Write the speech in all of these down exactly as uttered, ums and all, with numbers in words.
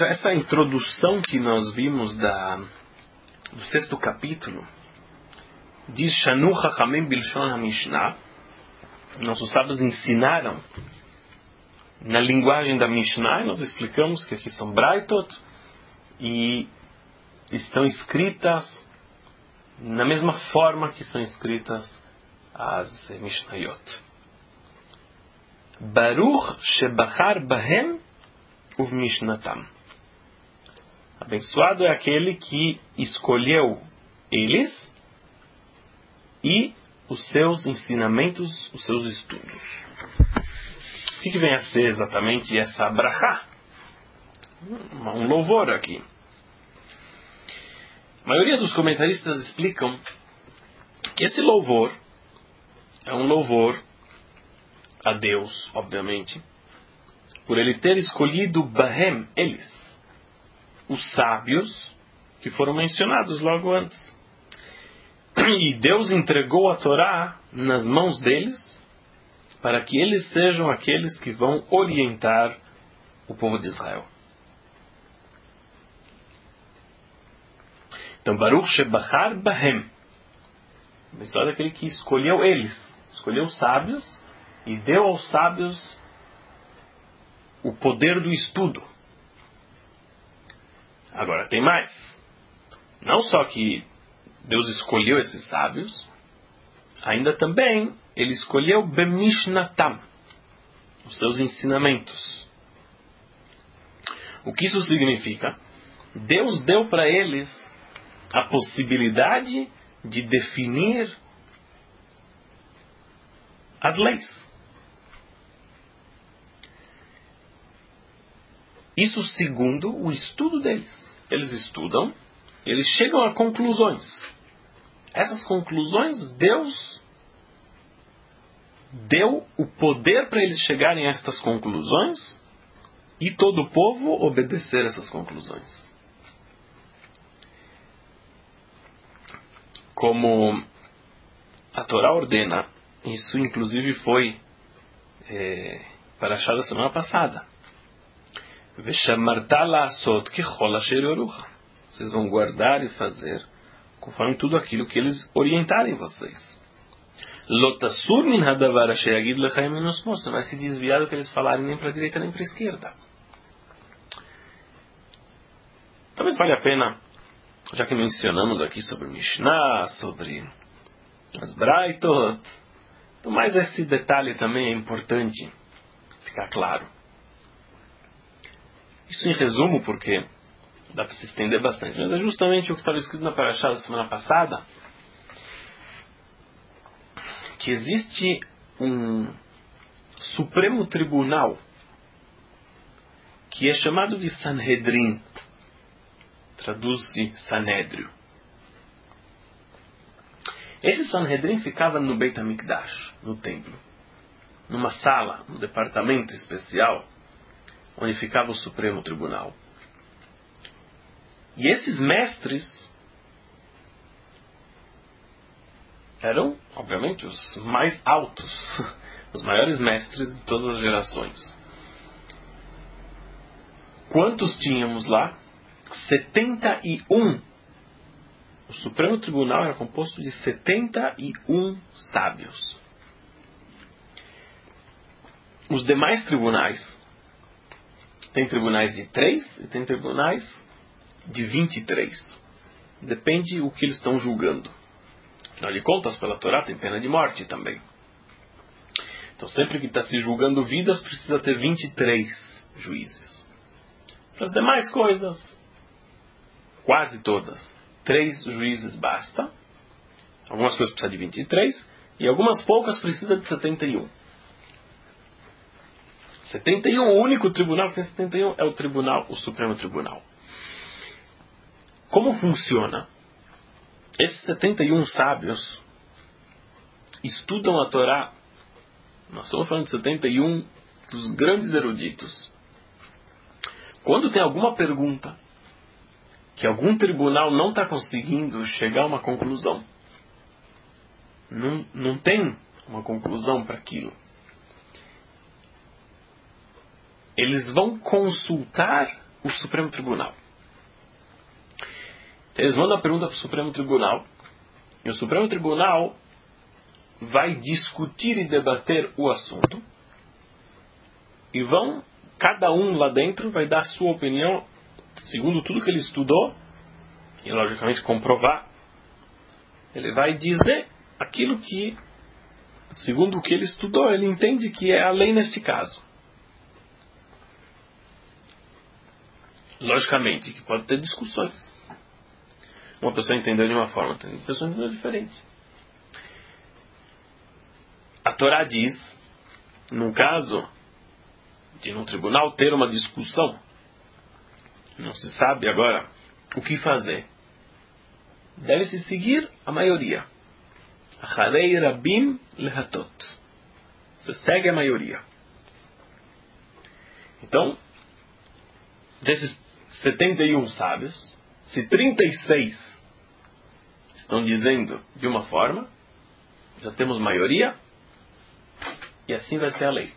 Então, essa introdução que nós vimos da, do sexto capítulo, diz Shanu Chachamim Bilshon HaMishnah, nossos sábios ensinaram na linguagem da Mishnah, e nós explicamos que aqui são Braitot, e estão escritas na mesma forma que são escritas as Mishnayot. Baruch Shebachar Bahem Uv Mishnatam. Abençoado é aquele que escolheu eles e os seus ensinamentos, os seus estudos. O que, que vem a ser exatamente essa brachá? Um louvor aqui. A maioria dos comentaristas explicam que esse louvor é um louvor a Deus, obviamente, por ele ter escolhido Bahem, eles, os sábios que foram mencionados logo antes. E Deus entregou a Torá nas mãos deles para que eles sejam aqueles que vão orientar o povo de Israel. Então, Baruch Shebachar Bahem, abençoado é aquele que escolheu eles, escolheu os sábios e deu aos sábios o poder do estudo. Agora tem mais. Não só que Deus escolheu esses sábios, ainda também Ele escolheu Bemishnatam, os seus ensinamentos. O que isso significa? Deus deu para eles a possibilidade de definir as leis. Isso segundo o estudo deles. Eles estudam, eles chegam a conclusões. Essas conclusões, Deus deu o poder para eles chegarem a estas conclusões e todo o povo obedecer essas conclusões. Como a Torá ordena, isso inclusive foi é, para achar da semana passada. Vocês vão guardar e fazer conforme tudo aquilo que eles orientarem vocês. Você vai se desviar do que eles falarem nem para a direita nem para a esquerda. Talvez valha a pena, já que mencionamos aqui sobre Mishnah, sobre as Braitot, então mais esse detalhe também é importante ficar claro. Isso em resumo, porque dá para se estender bastante, mas é justamente o que estava escrito na Parashá da semana passada, que existe um Supremo Tribunal que é chamado de Sanhedrin, traduz-se Sanédrio. Esse Sanhedrin ficava no Beit HaMikdash, no templo, numa sala, um departamento especial, onde ficava o Supremo Tribunal. E esses mestres eram, obviamente, os mais altos, os maiores mestres de todas as gerações. Quantos tínhamos lá? setenta e um. O Supremo Tribunal era composto de setenta e um sábios. Os demais tribunais, tem tribunais de três e tem tribunais de vinte e três. Depende o que eles estão julgando. Afinal de contas, pela Torá tem pena de morte também. Então sempre que está se julgando vidas, precisa ter vinte e três juízes. Para as demais coisas, quase todas, três juízes basta. Algumas coisas precisam de vinte e três e algumas poucas precisam de setenta e um. setenta e um, o único tribunal que tem setenta e um é o tribunal, o Supremo Tribunal. Como funciona? Esses setenta e um sábios estudam a Torá. Nós estamos falando de setenta e um dos grandes eruditos. Quando tem alguma pergunta que algum tribunal não está conseguindo chegar a uma conclusão, não, não tem uma conclusão para aquilo, eles vão consultar o Supremo Tribunal. Então, eles mandam a pergunta para o Supremo Tribunal, e o Supremo Tribunal vai discutir e debater o assunto, e vão, cada um lá dentro vai dar a sua opinião, segundo tudo que ele estudou, e logicamente comprovar. Ele vai dizer aquilo que, segundo o que ele estudou, ele entende que é a lei neste caso. Logicamente, que pode ter discussões. Uma pessoa entendeu de uma forma, outra pessoa entendeu diferente. A Torá diz, num caso de num tribunal ter uma discussão, não se sabe agora o que fazer. Deve-se seguir a maioria. Acharei rabim lehatot. Você segue a maioria. Então, desses setenta e um sábios, se trinta e seis estão dizendo de uma forma, já temos maioria, e assim vai ser a lei.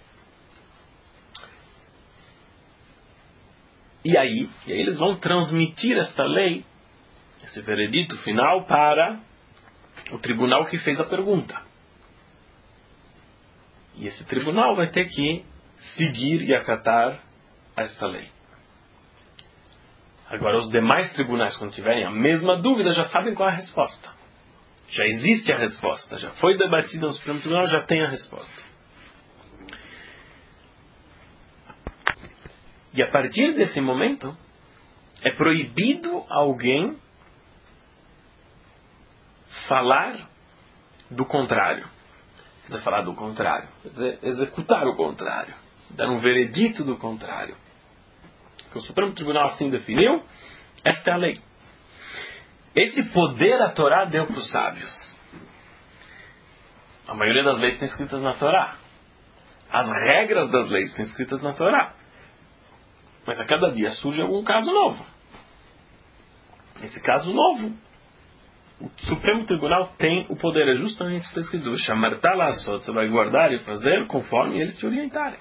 E aí, e aí eles vão transmitir esta lei, esse veredito final, para o tribunal que fez a pergunta. E esse tribunal vai ter que seguir e acatar esta lei. Agora, os demais tribunais, quando tiverem a mesma dúvida, já sabem qual é a resposta. Já existe a resposta, já foi debatida no Supremo Tribunal, já tem a resposta. E a partir desse momento, é proibido alguém falar do contrário. Quer dizer, falar do contrário. Quer dizer, executar o contrário. Dar um veredito do contrário. Que o Supremo Tribunal assim definiu, esta é a lei. Esse poder a Torá deu para os sábios. A maioria das leis estão escritas na Torá. As regras das leis estão escritas na Torá. Mas a cada dia surge algum caso novo. Esse caso novo, o Supremo Tribunal tem o poder, é justamente o que está escrito, Shamarta Lassot, você vai guardar e fazer conforme eles te orientarem.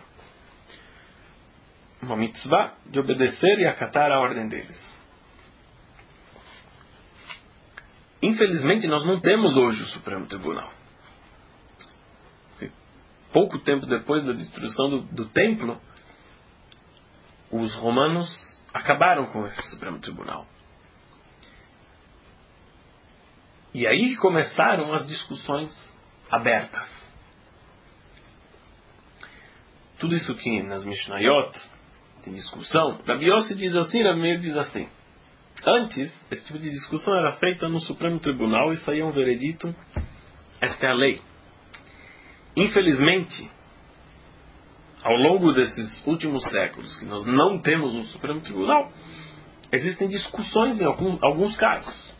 Uma mitzvah de obedecer e acatar a ordem deles. Infelizmente nós não temos hoje o Supremo Tribunal. Pouco tempo depois da destruição do, do templo, os romanos acabaram com esse Supremo Tribunal. E aí começaram as discussões abertas. Tudo isso que nas Mishnayot tem discussão, Rabi Yossi diz assim, Rabi Meir diz assim. Antes, esse tipo de discussão era feita no Supremo Tribunal e saía um veredito, esta é a lei. Infelizmente, ao longo desses últimos séculos, que nós não temos um Supremo Tribunal, existem discussões em algum, alguns casos.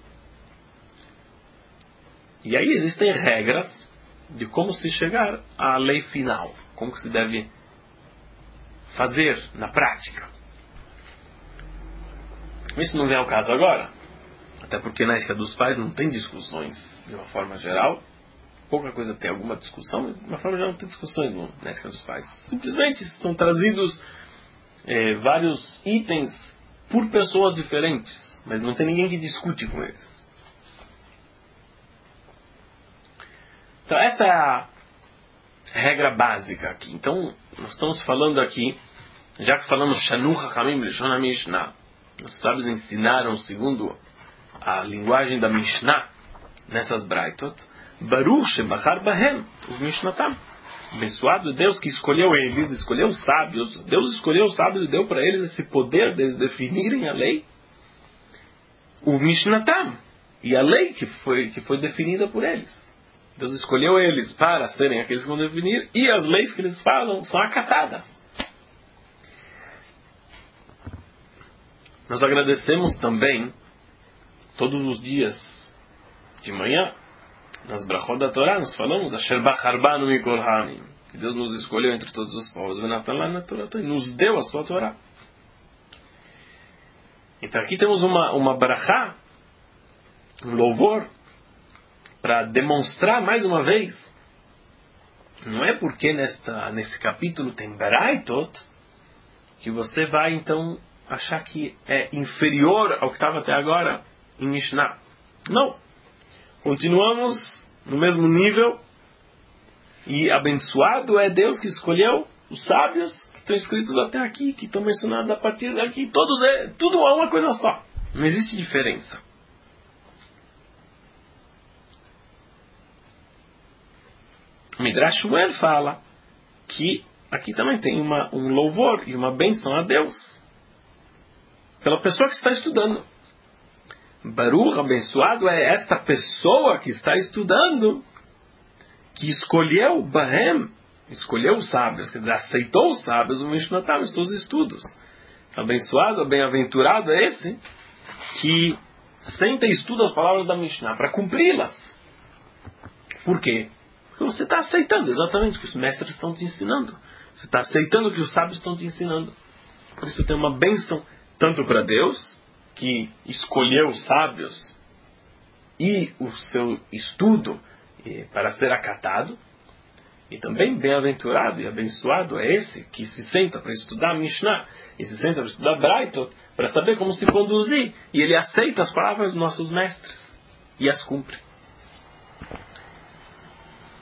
E aí existem regras de como se chegar à lei final, como que se deve fazer na prática. Isso não vem ao caso agora, até porque na ética dos pais não tem discussões de uma forma geral. Pouca coisa tem alguma discussão, mas de uma forma geral não tem discussões na ética dos pais. Simplesmente são trazidos é, vários itens por pessoas diferentes, mas não tem ninguém que discute com eles. Então essa é a regra básica aqui. Então nós estamos falando aqui, já que falamos Shanu Chachamim Lishon HaMishnah, os sábios ensinaram segundo a linguagem da Mishnah nessas Braitot, Baruch Shebachar Bahem, os Mishnatam. Abençoado Deus que escolheu eles, escolheu os sábios. Deus escolheu os sábios e deu para eles esse poder de eles definirem a lei. O Mishnatam. E a lei que foi, que foi definida por eles. Deus escolheu eles para serem aqueles que vão definir, e as leis que eles falam são acatadas. Nós agradecemos também, todos os dias de manhã, nas brachot da Torá, nós falamos, Asher bachar banu mikol ha'amim, que Deus nos escolheu entre todos os povos, venatan lana Torá, e nos deu a sua Torá. Então aqui temos uma, uma brachá, um louvor, para demonstrar mais uma vez, não é porque nesta, nesse capítulo tem Braitot, que você vai então achar que é inferior ao que estava até agora em Mishnah. Não. Continuamos no mesmo nível. E abençoado é Deus que escolheu os sábios que estão escritos até aqui, que estão mencionados a partir daqui. Todos é, tudo é uma coisa só. Não existe diferença. O Midrash Shmuel fala que aqui também tem uma, um louvor e uma bênção a Deus pela pessoa que está estudando. Baruch, abençoado é esta pessoa que está estudando, que escolheu Bahem, escolheu os sábios, quer dizer, aceitou os sábios, o Mishnah Torah, nos seus estudos. Abençoado, bem-aventurado é esse que senta e estuda as palavras da Mishnah para cumpri-las. Por quê? Porque você está aceitando exatamente o que os mestres estão te ensinando. Você está aceitando o que os sábios estão te ensinando. Por isso tem uma bênção tanto para Deus, que escolheu os sábios e o seu estudo para ser acatado, e também bem-aventurado e abençoado é esse que se senta para estudar Mishnah e se senta para estudar Braitot para saber como se conduzir, e ele aceita as palavras dos nossos mestres e as cumpre.